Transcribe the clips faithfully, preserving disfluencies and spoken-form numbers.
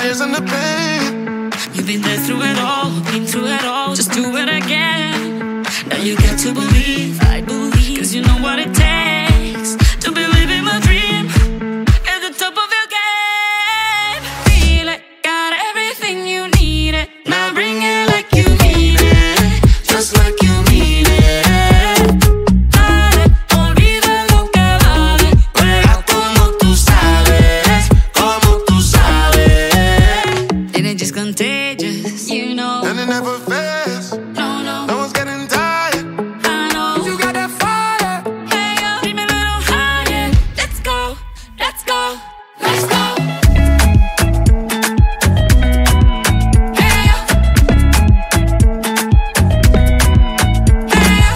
tears and the pain. You've been there through it all, been through it all. Just do it again. Now you got to believe, I believe, cause you know what it takes to believe in my dream. At the top of your game, feel it, got everything you need it. Now bring it like you mean it, just like you mean it. Dale, olvida lo que vale, juega como tú sabes, como tú sabes. And it's just contagious, you know. And it never fails. No, no, No one's getting tired. I know. You got that fire. Hey, yo, bring me a little higher. Let's go, let's go, let's go. Hey, yo. Hey, yo.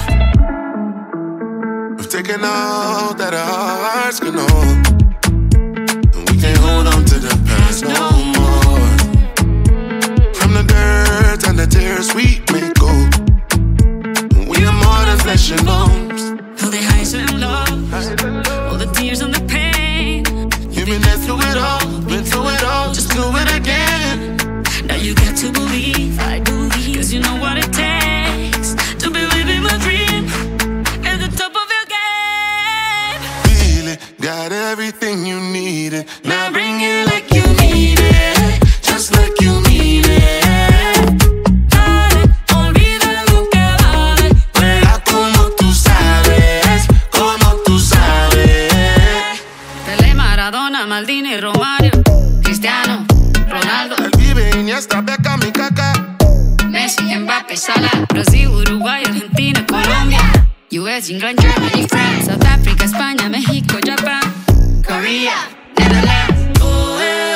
We've taken all that our hearts can hold, and we can't hold on to the past no more. From the dirt and the tears we may go, we are more than flesh and bones. All the highs and lows, all the tears and the pain. You've been there through it all, been through it all, just do it again. Now you got to believe, I believe, cause you know what it takes to believe in my dream. At the top of your game, Feel it, got everything you needed. Now bring it like you mean it, just like you mean it. dale, olvida lo que vale. Juega como tú sabes, como tú sabes. Pelé, Maradona, Maldini, Romario, Cristiano, Ronaldo, Él vive Iniesta, Beckham y Kaká. Messi, Mbappé, Salah, Brasil, Uruguay, Argentina, Colombia, U S, England, Germany, France, South Africa, España, México, Japan, Korea, Netherlands. Oh, eh.